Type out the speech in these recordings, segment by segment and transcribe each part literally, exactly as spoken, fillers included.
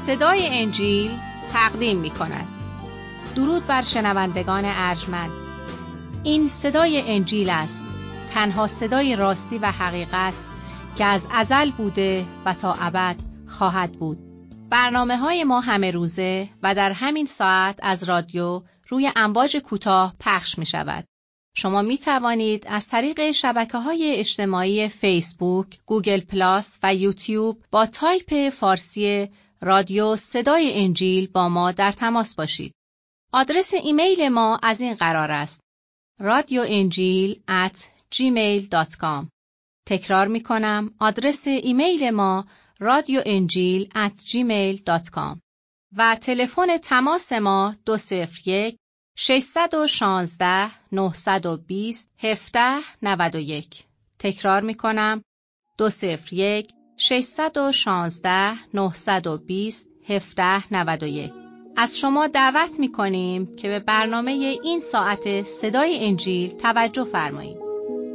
صدای انجیل تقدیم می کند. درود بر شنوندگان ارجمند. این صدای انجیل است، تنها صدای راستی و حقیقت که از ازل بوده و تا ابد خواهد بود. برنامه های ما همه روزه و در همین ساعت از رادیو روی امواج کوتاه پخش می شود. شما می توانید از طریق شبکه‌های اجتماعی فیسبوک، گوگل پلاس و یوتیوب با تایپ فارسی رادیو صدای انجیل با ما در تماس باشید. آدرس ایمیل ما از این قرار است: رادیو انجیل ات جیمیل دات کام. تکرار می کنم، آدرس ایمیل ما رادیو انجیل ات جیمیل دات کام و تلفن تماس ما دو صفر یک ششصد و شانزده نهصد و بیست هفده نود و یک. تکرار می کنم، دو صفر یک ششصد و شانزده نهصد و بیست هفده نود و یک. از شما دعوت می کنیم که به برنامه این ساعت صدای انجیل توجه فرمایید.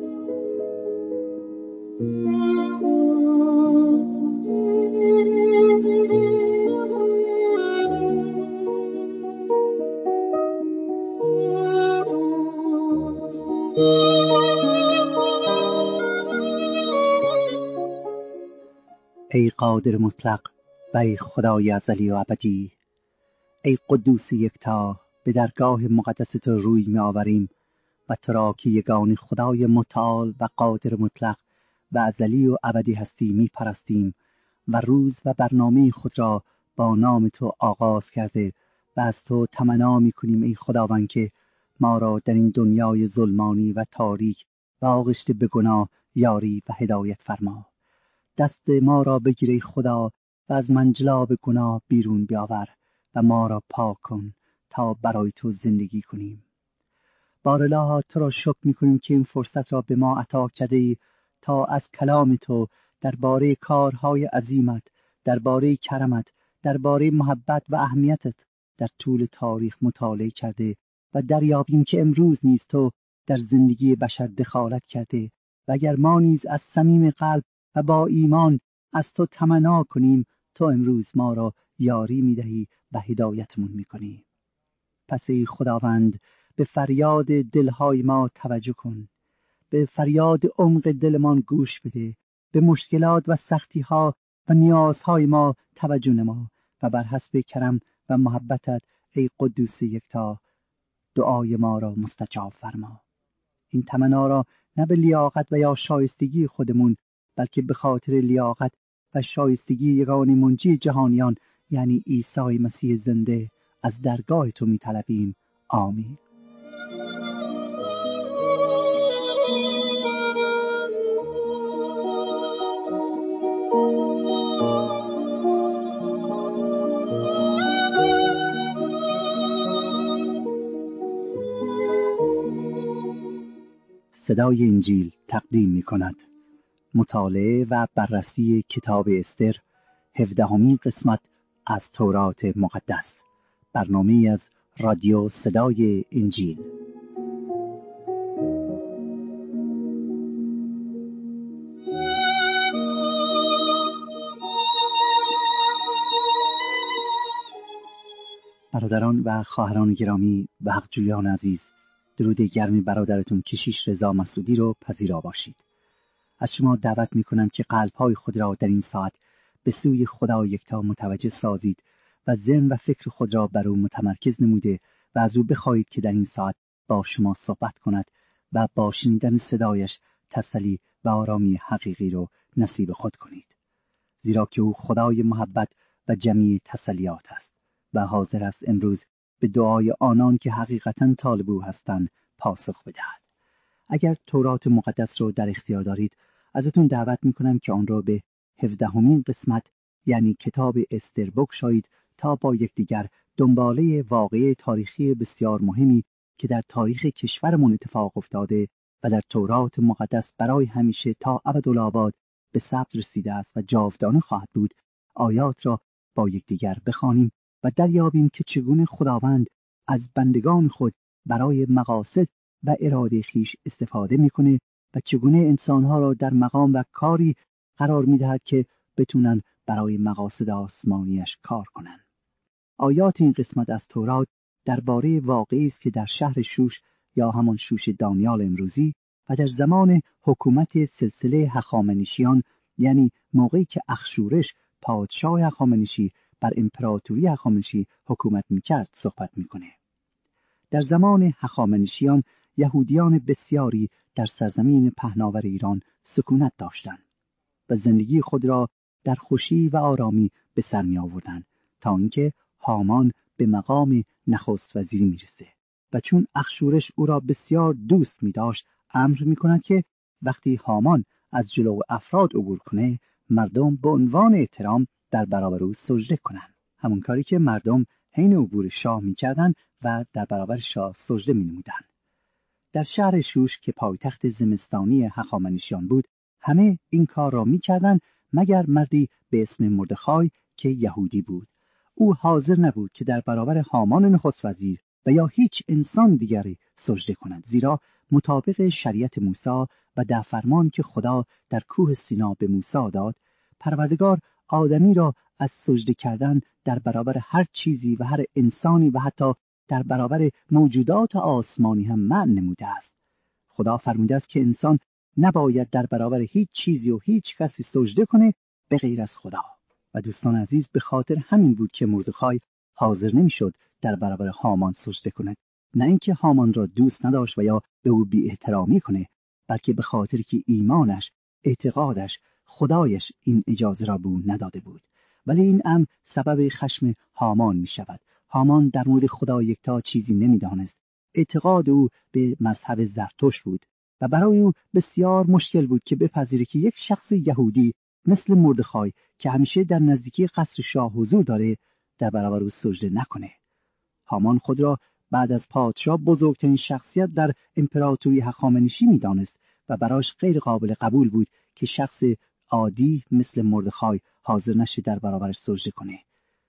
ای قادر مطلق و ای خدای ازلی و ابدی، ای قدوس یکتا، به درگاه مقدس تو روی می آوریم و تو را که یگانه خدای متعال و قادر مطلق و ازلی و ابدی هستی می پرستیم و روز و برنامه خود را با نام تو آغاز کرده و از تو تمنا می کنیم ای خداوند که ما را در این دنیای ظلمانی و تاریک و آغشته به گناه یاری و هدایت فرما. دست ما را بگیر ای خدا و از منجلاب گناه بیرون بیاور و ما را پاک کن تا برای تو زندگی کنیم. بارالها تو را شکر می‌کنیم که این فرصت را به ما عطا کرده‌ای تا از کلام تو درباره کارهای عظیمت، درباره کرمت، درباره محبت و اهمیتت در طول تاریخ مطالعه کرده و دریابیم که امروز نیز تو در زندگی بشر دخالت کرده و اگر ما نیز از صمیم قلب و با ایمان از تو تمنا کنیم، تو امروز ما را یاری می‌دهی و هدایتمون می‌کنی. پس ای خداوند، به فریاد دلهای ما توجه کن، به فریاد عمق دلمان گوش بده، به مشکلات و سختی‌ها و نیازهای ما توجه نما و بر حسب کرم و محبتت ای قدوس یکتا دعای ما را مستجاب فرما. این تمنا را نه به لیاقت و یا شایستگی خودمون، بلکه به خاطر لیاقت و شایستگی یگانه منجی جهانیان یعنی عیسی مسیح زنده از درگاه تو می طلبیم. آمین. صدای انجیل تقدیم می کند مطالعه و بررسی کتاب استر، هفدهمین قسمت از تورات مقدس، برنامه از رادیو صدای انجیل. برادران و خواهران گرامی و حقجویان عزیز، درود گرم برادرتون کشیش رضا مسعودی رو پذیرا باشید. از شما دعوت می کنم که قلب‌های خود را در این ساعت به سوی خدا یکتا متوجه سازید و ذهن و فکر خود را بر او متمرکز نموده و از او بخواهید که در این ساعت با شما صحبت کند و با شنیدن صدایش تسلی و آرامی حقیقی رو نصیب خود کنید، زیرا که او خدای محبت و جمیع تسلیات است و حاضر است امروز به دعای آنان که حقیقتاً طالب او هستند پاسخ بدهد. اگر تورات مقدس رو در اختیار دارید، ازتون دعوت میکنم که آن را به هفدهمین قسمت یعنی کتاب استر بگشایید تا با یکدیگر دنباله واقعه تاریخی بسیار مهمی که در تاریخ کشورمون اتفاق افتاده و در تورات مقدس برای همیشه تا ابدالآباد به ثبت رسیده است و جاودانه خواهد بود، آیات را با یکدیگر بخوانیم و دریابیم که چگونه خداوند از بندگان خود برای مقاصد و اراده خیش استفاده میکنه و چگونه انسانها را در مقام و کاری قرار میدهد که بتونن برای مقاصد آسمانیش کار کنند. آیات این قسمت از تورات درباره واقعی است که در شهر شوش یا همان شوش دانیال امروزی و در زمان حکومت سلسله هخامنشیان، یعنی موقعی که اخشورش پادشاه هخامنشی بر امپراتوری هخامنشی حکومت میکرد صحبت میکنه. در زمان هخامنشیان یهودیان بسیاری در سرزمین پهناور ایران سکونت داشتند و زندگی خود را در خوشی و آرامی به سر می آوردند تا اینکه هامان به مقام نخست وزیری میرسه و چون اخشورش او را بسیار دوست می داشت امر می کند که وقتی هامان از جلو افراد عبور کنه مردم به عنوان احترام در برابر او سجده کنند. همون کاری که مردم حین عبور شاه می کردن و در برابر شاه سجده می نمودن. در شهر شوش که پایتخت زمستانی هخامنشیان بود همه این کار را می کردن مگر مردی به اسم مردخای که یهودی بود. او حاضر نبود که در برابر هامان نخست وزیر و یا هیچ انسان دیگری سجده کند، زیرا مطابق شریعت موسی و در فرمان که خدا در کوه سینا به موسی داد، پروردگار آدمی را از سجده کردن در برابر هر چیزی و هر انسانی و حتی در برابر موجودات آسمانی هم منع نموده است. خدا فرموده است که انسان نباید در برابر هیچ چیزی و هیچ کسی سجده کنه به غیر از خدا. و دوستان عزیز، به خاطر همین بود که مردخای حاضر نمیشد در برابر هامان سجده کند، نه اینکه هامان را دوست نداشت و یا به او بی احترامی کنه، بلکه به خاطر که ایمانش، اعتقادش، خدایش این اجازه را به او نداده بود. ولی این امر سبب خشم هامان می شود. هامان در مورد خدا یکتا چیزی نمیدانست. اعتقاد او به مذهب زرتشت بود و برای او بسیار مشکل بود که بپذیره که یک شخص یهودی مثل مردخای که همیشه در نزدیکی قصر شاه حضور داره در برابر او سجده نکنه. هامان خود را بعد از پادشاه بزرگترین شخصیت در امپراتوری هخامنشی می‌دانست و براش غیر قابل قبول بود که شخص عادی مثل مردخای حاضر نشه در برابرش سجده کنه.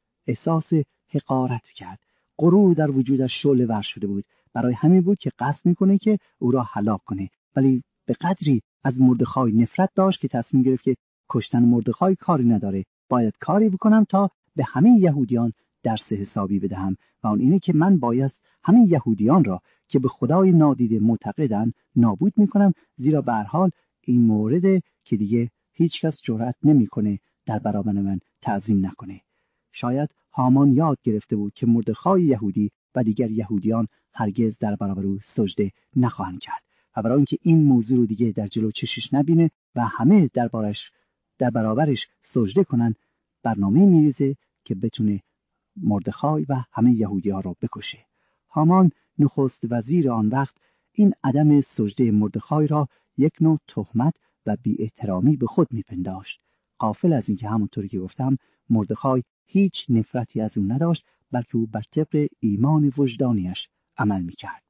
احساس حقارت کرد. غرور در وجودش شعله ور شده بود. برای همین بود که قصد میکنه که او را هلاک کنه، ولی به قدری از مردخای نفرت داشت که تصمیم گرفت که کشتن مردخای کاری نداره، باید کاری بکنم تا به همه یهودیان درس حسابی بدهم و اون اینه که من باید همه یهودیان را که به خدای نادیده معتقدن نابود میکنم، زیرا به هر حال این مورد که دیگه هیچ کس جرأت نمیکنه در برابر من تعظیم نکنه. شاید هامان یاد گرفته بود که مردخای یهودی و دیگر یهودیان هرگز در برابر او سجده نخواهند کرد و برای اینکه این موضوع رو دیگه در جلو چشش نبینه و همه دربارش در برابرش سجده کنن، برنامه میریزه که بتونه مردخای و همه یهودی‌ها رو بکشه. هامان نخست وزیر آن وقت این عدم سجده مردخای را یک نوع تهمت و بی احترامی به خود میپنداشت، غافل از اینکه همونطوری که گفتم مردخای هیچ نفرتی از او نداشت، بلکه او بر طبق ایمان وجدانیش عمل میکرد.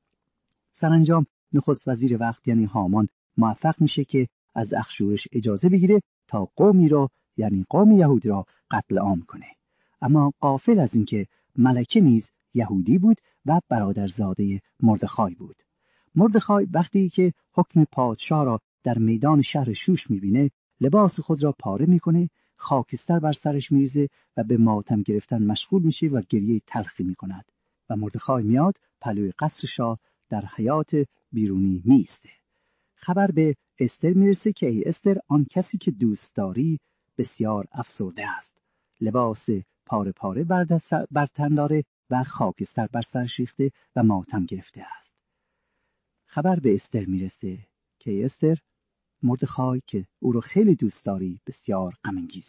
سرانجام نخست وزیر وقت یعنی هامان موفق میشه که از اخشورش اجازه بگیره تا قومی را یعنی قوم یهود را قتل عام کنه. اما غافل از اینکه ملکه نیز یهودی بود و برادرزاده مردخای بود. مردخای وقتی که حکم پادشاه را در میدان شهر شوش میبینه، لباس خود را پاره میکنه، خاکستر بر سرش میریزه و به ماتم گرفتن مشغول میشه و گریه تلخی میکند و مردخای میاد پلوی قصر شاه در حیاط بیرونی میسته. خبر به استر میرسه که ای استر، آن کسی که دوست داری بسیار افسرده است. لباس پاره پاره بر تن داره و خاکستر بر سرش ریخته و ماتم گرفته است. خبر به استر میرسه که ای استر، مردخای که او رو خیلی دوست داری بسیار غم انگیزه.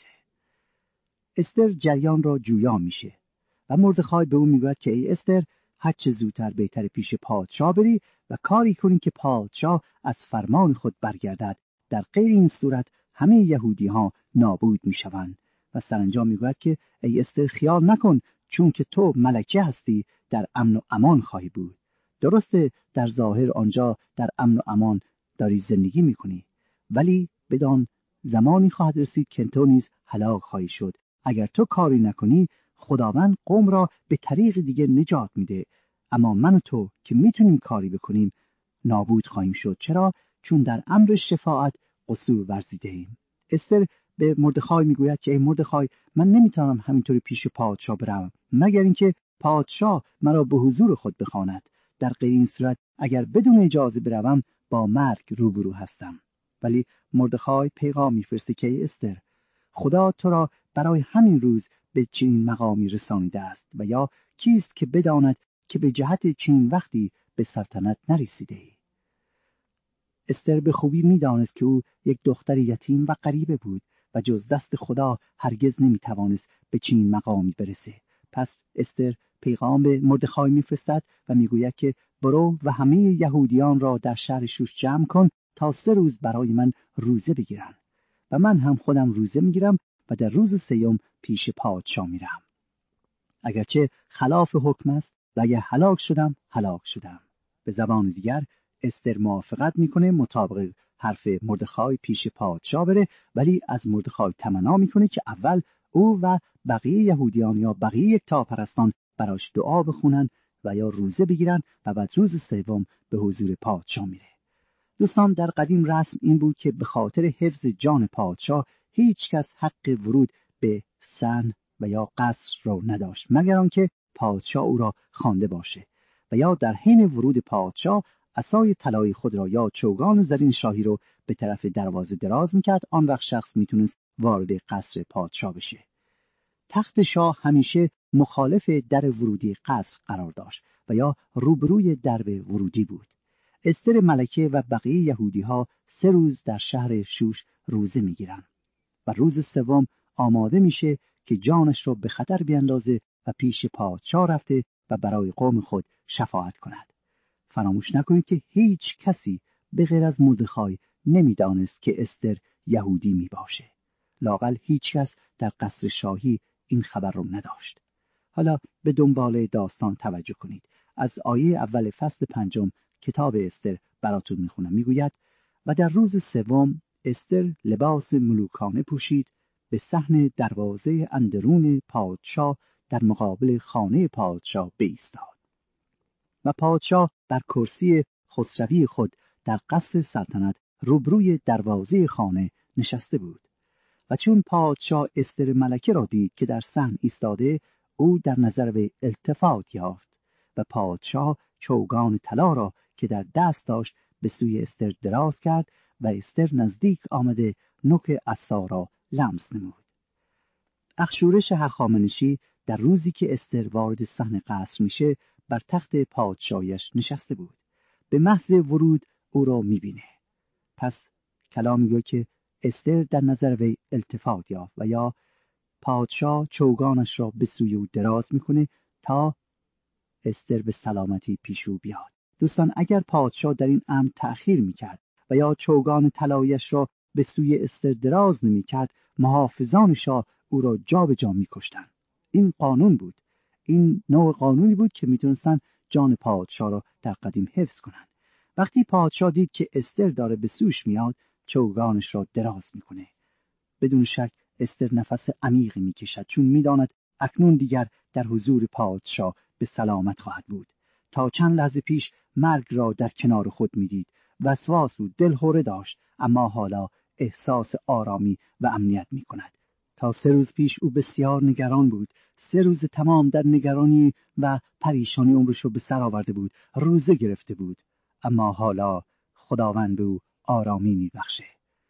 استر جریان را جویا میشه و مردخای به او میگوید که ای استر، هر چه زودتر بهتر پیش پادشاه بری و کاری کنی که پادشاه از فرمان خود برگردد، در غیر این صورت همه یهودی ها نابود میشوند. و سرانجام میگوید که ای استر، خیال نکن چون که تو ملکه هستی در امن و امان خواهی بود. درسته در ظاهر آنجا در امن و امان داری زندگی میکنی، ولی بدان زمانی خواهد رسید که تو نیز هلاک خواهی شد. اگر تو کاری نکنی خداوند قوم را به طریق دیگه نجات میده، اما من و تو که میتونیم کاری بکنیم نابود خواهیم شد. چرا؟ چون در امر شفاعت قصور ورزیده ایم. استر به مردخای میگوید که ای مردخای، من نمیتونم همینطوری پیش پادشاه بروم مگر اینکه پادشاه مرا به حضور خود بخواند. در غیر این صورت اگر بدون اجازه بروم با مرگ روبرو هستم. ولی مردخای پیغام میفرسته که ای استر، خدا تو را برای همین روز به چنین مقامی رسانیده است و یا کیست که بداند که به جهت چنین وقتی به سلطنت نرسیده ای. استر به خوبی میدانست که او یک دختر یتیم و غریبه بود و جز دست خدا هرگز نمیتوانست به چنین مقامی برسه. پس استر پیغام به مردخای میفرستد و میگوید که برو و همه یهودیان را در شهر شوش جمع کن تا سه روز برای من روزه بگیرن و من هم خودم روزه میگیرم و در روز سیوم پیش پادشاه میرم. اگرچه خلاف حکم است و اگر هلاک شدم هلاک شدم. به زبان دیگر استر موافقت میکنه مطابق حرف مردخای پیش پادشاه بره، ولی از مردخای تمنا میکنه که اول او و بقیه یهودیان یا بقیه یکتاپرستان براش دعا بخونن و یا روزه بگیرن و بعد روز سوم به حضور پادشاه میره. دوستان، در قدیم رسم این بود که به خاطر حفظ جان پادشاه هیچ کس حق ورود به سن و یا قصر را نداشت مگر آنکه پادشاه او را خوانده باشه و یا در حین ورود پادشاه عصای طلایی خود را یا چوگان زرین شاهی رو به طرف دروازه دراز میکرد. آن وقت شخص میتونست وارد قصر پادشاه بشه. تخت شاه همیشه مخالف در ورودی قصر قرار داشت و یا روبروی درب ورودی بود. استر ملکه و بقیه یهودی ها سه روز در شهر شوش روزه میگیرن و روز سوم آماده میشه که جانش رو به خطر بیندازه و پیش پادشاه رفته و برای قوم خود شفاعت کند. فراموش نکنید که هیچ کسی به غیر از مردخای نمیدانست که استر یهودی می باشه. لااقل هیچ کس در قصر شاهی این خبر رو نداشت. حالا به دنبال داستان توجه کنید. از آیه اول فصل پنجم کتاب استر براتون میخونم. میگوید و در روز سوم استر لباس ملوکانه پوشید، به صحن دروازه اندرون پادشاه در مقابل خانه پادشاه بایستاد. و پادشاه بر کرسی خسروی خود در قصر سلطنت روبروی دروازه خانه نشسته بود. و چون پادشاه استر ملکه را دید که در صحن ایستاده، او در نظر وی التفات یافت و پادشاه چوگان طلا را که در دست داشت به سوی استر دراز کرد و استر نزدیک آمده نوک عصا را لمس نمود. اخشورش هخامنشی در روزی که استر وارد صحن قصر میشه بر تخت پادشاهیش نشسته بود. به محض ورود او را میبینه. پس کلام میگه که استر در نظر وی التفات یافت و یا پادشاه چوگانش را به سوی او دراز میکنه تا استر به سلامتی پیش او بیاد. دوستان، اگر پادشاه در این امر تأخیر میکرد و یا چوگان طلایی‌اش را به سوی استر دراز نمیکرد، محافظان شاه او را جا به جا میکشتند. این قانون بود. این نوع قانونی بود که میتونستن جان پادشاه را در قدیم حفظ کنند. وقتی پادشاه دید که استر داره به سوش میاد، چوگانش را دراز میکنه. بدون شک استر نفس عمیقی میکشد، چون میداند اکنون دیگر در حضور پادشاه به سلامت خواهد بود. تا چند لحظه پیش مرگ را در کنار خود میدید، وسواس بود، دلهره داشت، اما حالا احساس آرامی و امنیت میکند. تا سه روز پیش او بسیار نگران بود. سه روز تمام در نگرانی و پریشانی عمرش رو به سر آورده بود، روزه گرفته بود، اما حالا خداوند به او آرامی میبخشه.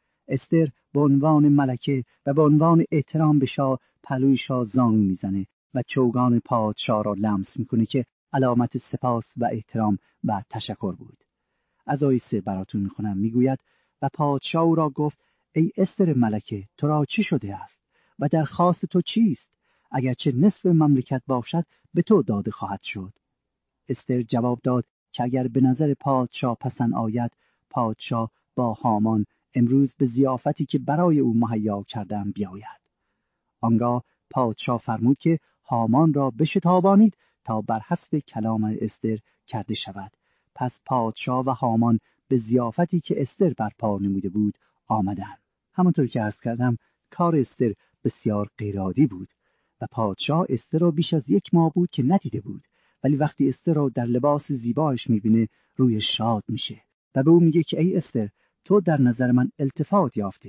استر به عنوان ملکه و به عنوان احترام به شاه پلوی شاه زانو میزنه و چوگان پادشاه را لمس میکنه که علامت سپاس و احترام و تشکر بود. از آیه سه براتون میخونم. میگوید و پادشاه او را گفت ای استر ملکه، تو را چی شده است و درخواست تو چیست؟ اگرچه نصف مملکت باشد به تو داده خواهد شد. استر جواب داد که اگر به نظر پادشاه پسند آید، پادشاه با هامان امروز به ضیافتی که برای او مهیا کردم بیاید. آنگاه پادشاه فرمود که هامان را بشتابانید تا بر حسب کلام استر کرده شود. پس پادشاه و هامان به ضیافتی که استر برپا نموده بود آمدند. همانطور که عرض کردم کار استر بسیار غیرعادی بود و پادشاه استر را بیش از یک ماه بود که ندیده بود، ولی وقتی استر را در لباس زیبایش میبینه روی شاد میشه و به او میگه که ای استر، تو در نظر من التفات یافته ای.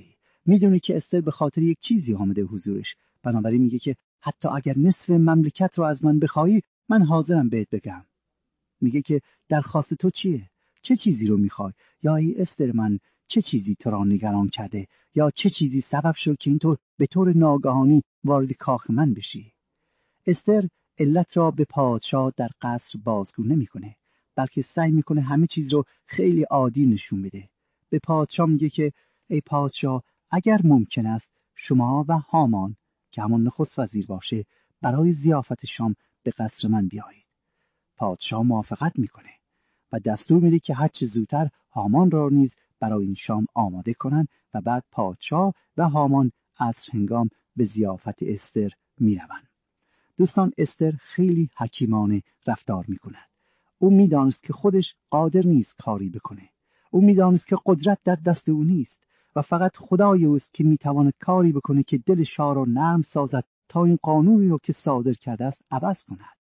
میدونه که استر به خاطر یک چیزی آمده حضورش، بنابراین میگه که حتی اگر نصف مملکت رو از من بخوایی، من حاضرم بهت بگم. میگه که درخواست تو چیه؟ چه چیزی رو میخوای؟ یا ای استر من، چه چیزی تو را نگران کرده؟ یا چه چیزی سبب شد که اینطور به طور ناگهانی وارد کاخ من بشی؟ استر علت را به پادشاه در قصر بازگو نمیکنه، بلکه سعی میکنه همه چیز رو خیلی عادی نشون بده. به پادشاه میگه که ای پادشاه، اگر ممکن است شما و هامان که همون نخست وزیر باشه برای ضیافت شام به قصر من بیایید. پادشاه موافقت میکنه و دستور میده که هرچه زودتر هامان را نیز برای این شام آماده کنن و بعد پادشاه و هامان عصر هنگام به ضیافت استر میروند. دوستان، استر خیلی حکیمانه رفتار میکند. او میدانست که خودش قادر نیست کاری بکنه. او میدانست که قدرت در دست او نیست و فقط خدای اوست که میتواند کاری بکنه که دل شاه را نرم سازد تا این قانونی رو که صادر کرده است عوض کند.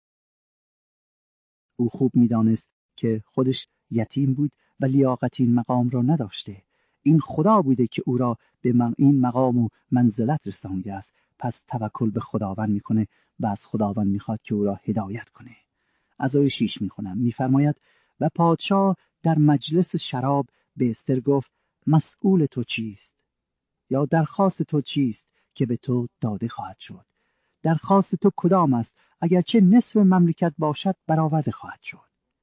او خوب میدانست که خودش یتیم بود و لیاقت این مقام را نداشته. این خدا بوده که او را به این مقام و منزلت رسانیده است. پس توکل به خداوند میکنه و از خداوند میخواد که او را هدایت کنه. از آیه شیش میخونم، میفرماید و پادشاه در مجلس شراب به استر گفت مسئول تو چیست؟ یا درخواست تو چیست که به تو داده خواهد شد؟ درخواست تو کدام است؟ اگرچه نصف مملکت باشد برآورده خواهد شد.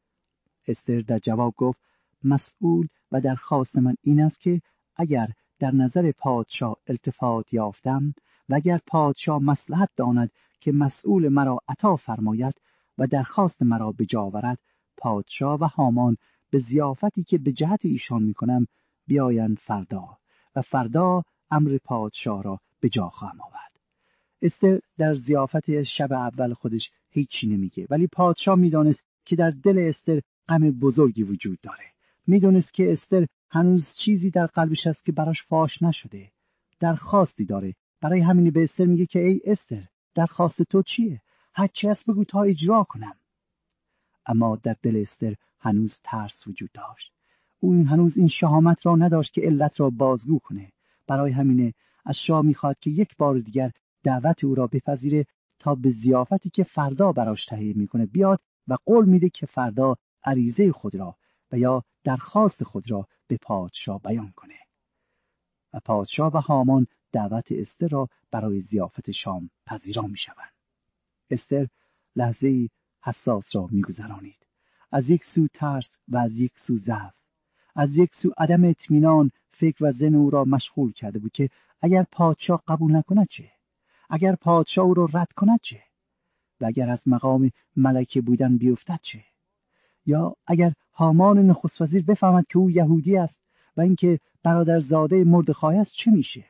استر در جواب گفت مسئول و درخواست من این است که اگر در نظر پادشاه التفات یافتم و اگر پادشاه مصلحت داند که مسئول مرا عطا فرماید و درخواست مرا به جا آورد، پادشاه و هامان به ضیافتی که به جهت ایشان میکنم بیایند فردا و فردا امر پادشاه را به جا خواهم آورد. استر در ضیافت شب اول خودش هیچی نمیگه، ولی پادشاه میدانست که در دل استر غم بزرگی وجود داره. میدونست که استر هنوز چیزی در قلبش هست که براش فاش نشده. درخواستی داره. برای همین به استر میگه که ای استر، درخواست تو چیه؟ هر چی هست بگو تا اجرا کنم. اما در دل استر هنوز ترس وجود داشت. او هنوز این شهامت را نداشت که علت را بازگو کنه. برای همینه از شاه میخواد که یک بار دیگر دعوت او را بپذیره تا به ضیافتی که فردا براش تهیه میکنه بیاد و قول میده که فردا عریضه خود را و یا درخواست خود را به پادشاه بیان کنه. و پادشاه و هامان دعوت استر را برای ضیافت شام پذیرا میشوند. استر لحظه‌ای حساس را میگذرانید. از یک سو ترس و از یک سو ضعف، از یک سو عدم اطمینان فکر و ذهن او را مشغول کرده بود که اگر پادشاه قبول نکند چه؟ اگر پادشاه او را رد کند چه؟ و اگر از مقام ملکه بودن بیفتد چه؟ یا اگر هامان نخست وزیر بفهمد که او یهودی است و اینکه برادرزاده مردخای است چه میشه؟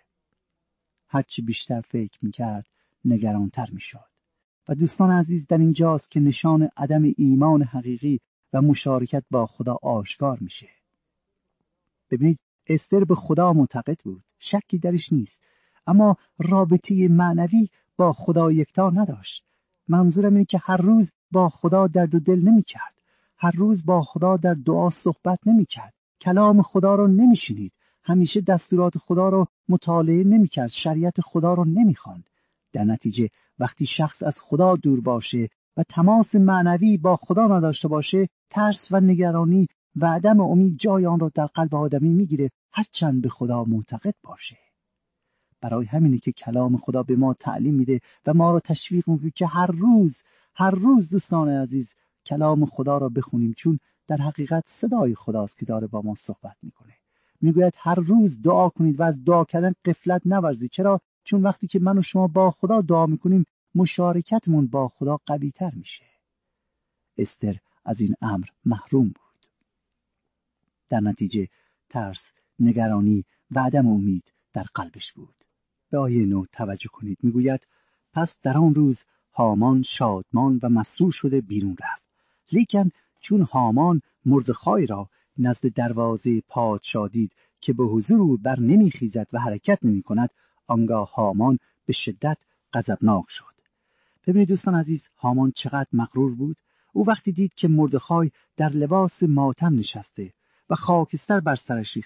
هرچی بیشتر فکر میکرد نگرانتر میشد. و دوستان عزیز، در اینجاست که نشان عدم ایمان حقیقی و مشارکت با خدا آشکار میشه. ببینید، استر به خدا معتقد بود، شکی درش نیست، اما رابطه معنوی با خدا یکتا نداشت. منظورم اینه که هر روز با خدا درد و دل نمی‌کرد، هر روز با خدا در دعا صحبت نمی‌کرد، کلام خدا رو نمی‌شنید، همیشه دستورات خدا رو مطالعه نمی‌کرد، شریعت خدا رو نمی‌خواند. در نتیجه وقتی شخص از خدا دور باشه و تماس معنوی با خدا نداشته باشه، ترس و نگرانی و عدم امید جای آن را در قلب آدمی میگیره، هرچند به خدا معتقد باشه. برای همینه که کلام خدا به ما تعلیم میده و ما را تشویق میکنه که هر روز هر روز دوستان عزیز کلام خدا را بخونیم، چون در حقیقت صدای خداست که داره با ما صحبت میکنه. میگوید هر روز دعا کنید و از دعا کردن غفلت نورزید. چرا؟ چون وقتی که من و شما با خدا دعا میکنیم، مشارکتمون با خدا قوی تر میشه. استر از این امر محروم بود. در نتیجه ترس، نگرانی و عدم امید در قلبش بود. به آیه نو توجه کنید. میگوید پس در آن روز هامان شادمان و مسرور شده بیرون رفت. لیکن چون هامان مردخای را نزد دروازه پادشاه دید که به حضور او بر نمیخیزد و حرکت نمی کند، آنگاه هامان به شدت غضبناک شد. ببینید دوستان عزیز، هامان چقدر مغرور بود. او وقتی دید که مردخای در لباس ماتم نشسته و خاکستر بر سرش ریخته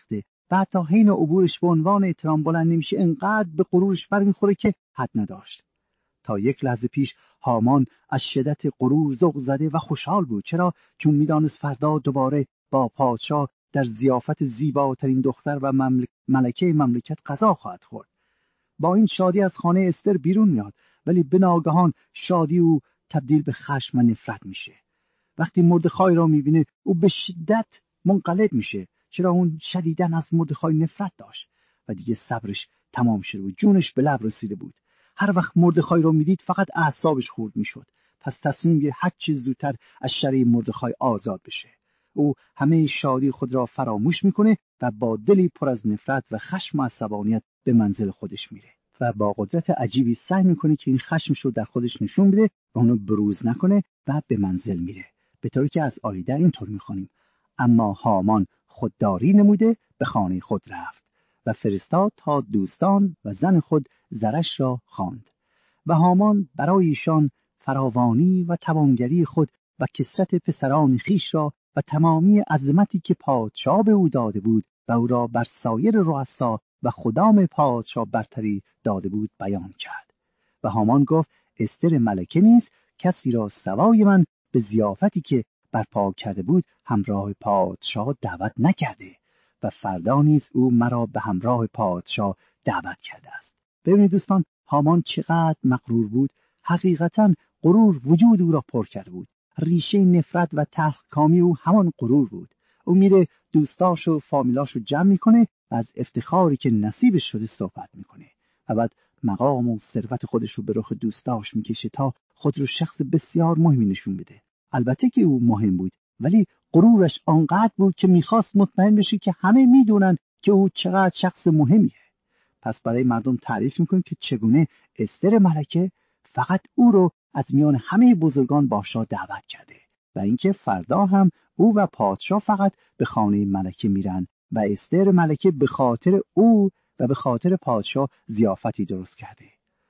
و حتی حین عبورش به عنوان احترام بلند نمیشه، انقدر به غرورش برمیخوره که حد نداشت. تا یک لحظه پیش هامان از شدت غرور ذوق زده و خوشحال بود. چرا؟ چون میدانست فردا دوباره با پادشاه در ضیافت زیباترین دختر و مملک... ملکه مملکت غذا خواهد خورد. با این شادی از خانه استر بیرون میاد، ولی به ناگهان شادی او تبدیل به خشم و نفرت میشه. وقتی مردخای را میبینه او به شدت منقلب میشه، چرا اون شدیداً از مردخای نفرت داشت و دیگه صبرش تمام شده بود، جونش به لب رسیده بود. هر وقت مردخای را میدید فقط اعصابش خورد میشد. پس تصمیم گرفت هر چه زودتر از شر مردخای آزاد بشه. او همه شادی خود را فراموش میکنه و با دلی پر از نفرت و خشم و عصبانیت به منزل خودش میره و با قدرت عجیبی سعی میکنه که این خشمش رو در خودش نشون بده و اونو بروز نکنه و به منزل میره. به طوری که از آیده اینطور میخونیم: اما هامان خودداری نموده به خانه خود رفت و فرستاد تا دوستان و زن خود زرش را خواند و هامان برای ایشان فراوانی و توانگری خود و کثرت پسران خویش را و تمامی عظمتی که پادشاه به او داده بود و او را بر سایر رؤسا و خدام پادشاه برتری داده بود بیان کرد. و هامان گفت استر ملکه نیز کسی را سوای من به ضیافتی که برپا کرده بود همراه پادشاه دعوت نکرده و فردا نیز او مرا به همراه پادشاه دعوت کرده است. ببینید دوستان، هامان چقدر مغرور بود. حقیقتا غرور وجود او را پر کرده بود. ریشه نفرت و تلخکامی او همان غرور بود. او میره دوستاش و فامیلاش رو جمع میکنه و از افتخاری که نصیبش شده صحبت میکنه و بعد مقام و ثروت خودش رو به رخ دوستاش میکشه تا خود رو شخص بسیار مهمی نشون بده. البته که او مهم بود، ولی غرورش آنقدر بود که میخواست مطمئن بشه که همه میدونن که او چقدر شخص مهمیه. پس برای مردم تعریف میکنه که چگونه استر ملکه فقط او رو از میان همه بزرگان باشا دعوت کرده و اینکه فردا هم او و پادشاه فقط به خانه ملکه میرن و استر ملکه به خاطر او و به خاطر پادشاه ضیافتی درست کرده.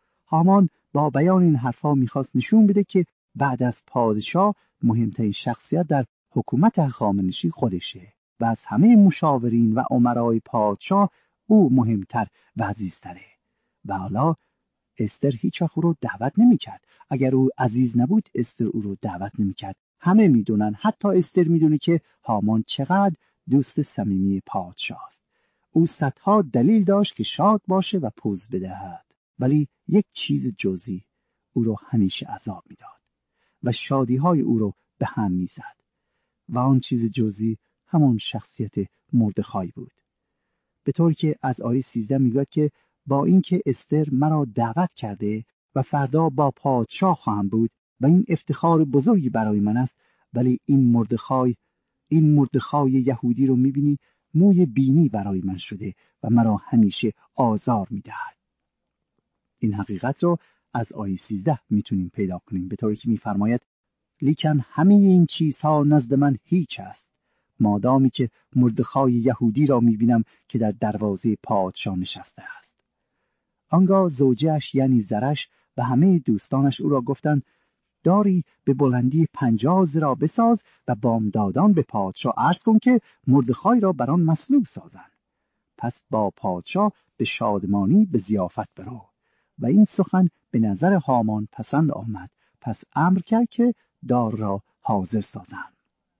هامان با بیان این حرفا میخواست نشون بده که بعد از پادشاه مهمترین شخصیت در حکومت هخامنشی خودشه و از همه مشاورین و امرای پادشاه او مهمتر و عزیزتره. و حالا استر هیچ وقت او رو دعوت نمی کرد. اگر او عزیز نبود استر او رو دعوت نمی کرد. همه می دونن، حتی استر می دونه که هامان چقدر دوست صمیمی پادشاه است. او صدها دلیل داشت که شاد باشه و پوز بدهد، ولی یک چیز جزئی او رو همیشه عذاب می داد و شادی های او رو به هم می زد و آن چیز جزئی همون شخصیت مردخای بود. به طور که از آیه سیزده میگوید که با اینکه استر مرا دعوت کرده و فردا با پادشاه خواهم بود و این افتخار بزرگی برای من است، ولی این مردخای این مردخای یهودی رو میبینی موی بینی برای من شده و مرا همیشه آزار میدهد. این حقیقت رو از آیه سیزده میتونیم پیدا کنیم، به طوری که میفرماید لیکن همه این چیزها نزد من هیچ است مادامی که مردخای یهودی را میبینم که در دروازه پادشاه نشسته است. آنگاه زوجهش یعنی زرش و همه دوستانش او را گفتند داری به بلندی پنجاه ذراع بساز و بامدادان به پادشاه عرض کن که مردخای را بر آن مصلوب سازند. پس با پادشاه به شادمانی به ضیافت برو. و این سخن به نظر هامان پسند آمد، پس امر کرد که دار را حاضر سازند.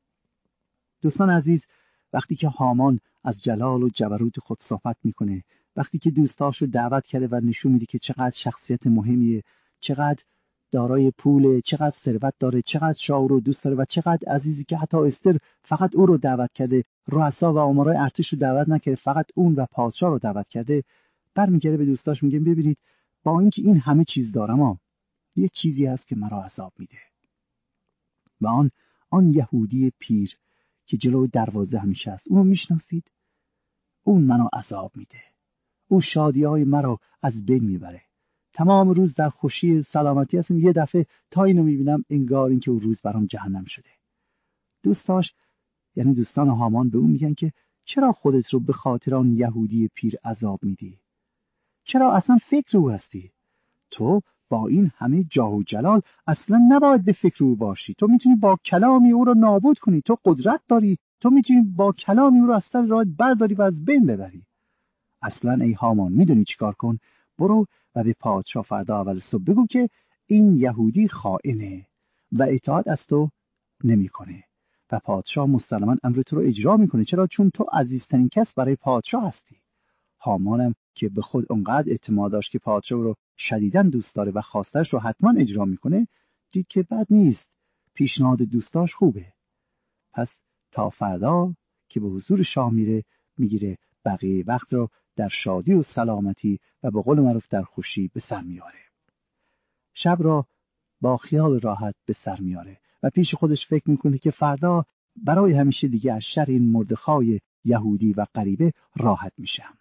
دوستان عزیز، وقتی که هامان از جلال و جبروت خود صحبت میکنه، وقتی که دوستاشو دعوت کرده و نشون میده که چقدر شخصیت مهمیه، چقدر دارای پوله، چقدر ثروت داره، چقدر شاه رو دوست داره و چقدر عزیزی که حتی استر فقط او رو دعوت کرده، رؤسا و امرای ارتش رو دعوت نکرده، فقط اون و پادشاه رو دعوت کرده، برمیگره به دوستاش میگه ببینید با اینکه این همه چیز دارم ها، یه چیزی هست که مرا عذاب میده و آن آن یهودی پیر که جلو دروازه همیشه است، اونو میشناسید؟ اون منو عذاب میده. او شادی‌های مرا از بین میبره. تمام روز در خوشی سلامتی هستم، یه دفعه تا اینو میبینم انگار اینکه اون روز برام جهنم شده. دوستاش یعنی دوستان هامان به اون میگن که چرا خودت رو به خاطر آن یهودی پیر عذاب میدی؟ چرا اصلا فکر او هستی؟ تو با این همه جاه و جلال اصلا نباید به فکر او باشی. تو میتونی با کلامی او رو نابود کنی. تو قدرت داری. تو میتونی با کلامی او رو از سر راه برداری و از بین ببری. اصلا ای هامان میدونی چیکار کن؟ برو و به پادشاه فردا اول صبح بگو که این یهودی خائنه و اطاعت از تو نمیکنه و پادشاه مسلماً امر تو رو اجرا میکنه. چرا؟ چون تو عزیزترین کس برای پادشاه هستی. هامانم که به خود اونقدر اعتماد داشت که پادشاه رو شدیداً دوست داره و خواستش رو حتما اجرا میکنه، دید که بد نیست، پیشنهاد دوستاش خوبه. پس تا فردا که به حضور شاه میره، میگیره بقیه وقت رو در شادی و سلامتی و به قول معروف در خوشی به سر میاره. شب را با خیال راحت به سر میاره و پیش خودش فکر میکنه که فردا برای همیشه دیگه از شر این مردخای یهودی و غریبه راحت میشم.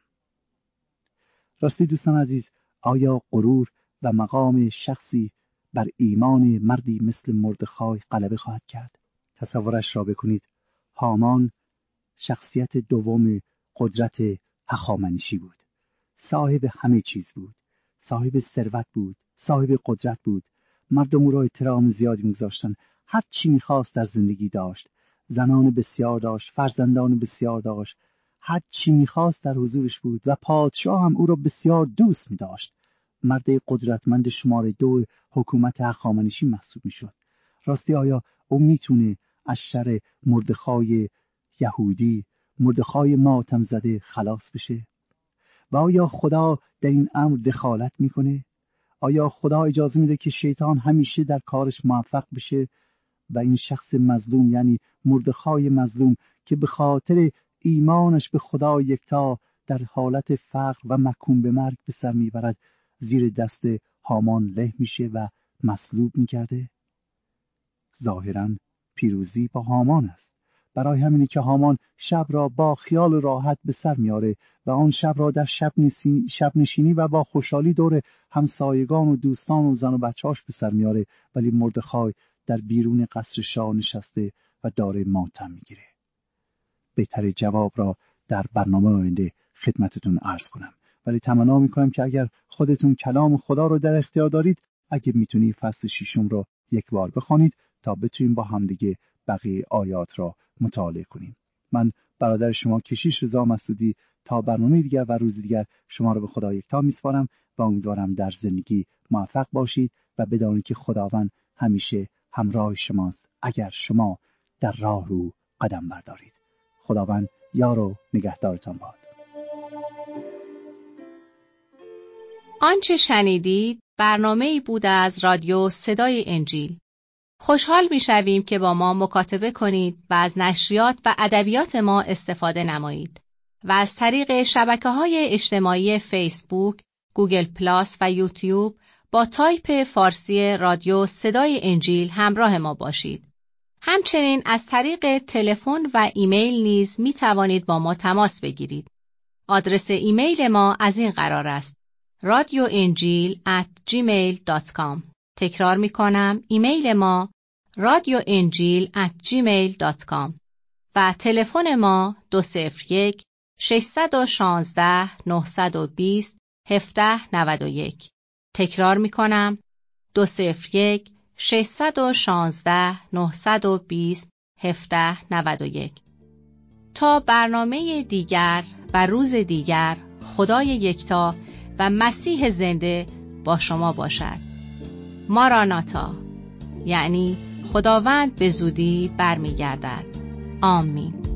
راستی دوستان عزیز، آیا غرور و مقام شخصی بر ایمان مردی مثل مردخای غلبه خواهد کرد؟ تصورش را بکنید. هامان شخصیت دوم قدرت هخامنشی بود. صاحب همه چیز بود. صاحب ثروت بود. صاحب قدرت بود. مردم او را احترام زیادی می‌گذاشتند. هر چی می‌خواست در زندگی داشت. زنان بسیار داشت، فرزندان بسیار داشت. هر چی می‌خواست در حضورش بود و پادشاه هم او را بسیار دوست می‌داشت. مرد قدرتمند شماره دو حکومت هخامنشی محسوب می‌شد. راستی آیا او می‌تونه از شر مردخای یهودی، مردخای ماتم زده خلاص بشه؟ و آیا خدا در این امر دخالت میکنه؟ آیا خدا اجازه میده که شیطان همیشه در کارش موفق بشه و این شخص مظلوم، یعنی مردخای مظلوم که به خاطر ایمانش به خدا یکتا در حالت فقر و محکوم به مرگ به سر میبرد، زیر دست هامان له میشه و مصلوب میکرده؟ ظاهراً پیروزی با هامان است. برای همینی که هامان شب را با خیال راحت به سر میاره و آن شب را در شب, نشینی, شب نشینی و با خوشحالی دور همسایگان و دوستان و زن و بچه‌اش به سر میاره، ولی مردخای در بیرون قصر شاه نشسته و داره ماتم میگیره. بهتر جواب را در برنامه آینده خدمتتون عرض کنم، ولی تمنا میکنم که اگر خودتون کلام خدا رو در اختیار دارید، اگه میتونی فصل ششم رو یک بار بخونید تا بتونیم با همدیگه بقیه آیات را مطالعه کنیم. من برادر شما کشیش رضا مسعودی تا برنامه دیگر و روز دیگر شما را به خدا یکتا میسپارم و امیدوارم در زندگی موفق باشید و بدانید که خداوند همیشه همراه شماست اگر شما در راه او قدم بردارید. خداوند یار و نگهدارتان باد. آنچه شنیدید برنامه‌ای بود از رادیو صدای انجیل. خوشحال می‌شویم که با ما مکاتبه کنید و از نشریات و ادبیات ما استفاده نمایید و از طریق شبکه‌های اجتماعی فیسبوک، گوگل پلاس و یوتیوب با تایپ فارسی رادیو صدای انجیل همراه ما باشید. همچنین از طریق تلفن و ایمیل نیز می‌توانید با ما تماس بگیرید. آدرس ایمیل ما از این قرار است: رادیو انجیل ات جیمیل دات کام. تکرار می کنم، ایمیل ما رادیو انجیل ات جیمیل دات کام و تلفن ما دو صفر یک ششصد و شانزده نهصد و بیست هفده نود و یک. تکرار می کنم، دو صفر یک ششصد و شانزده نهصد و بیست هفده نود و یک. تا برنامه دیگر و روز دیگر، خدای یکتا و مسیح زنده با شما باشد. ماراناتا، یعنی خداوند به زودی برمیگردد. آمین.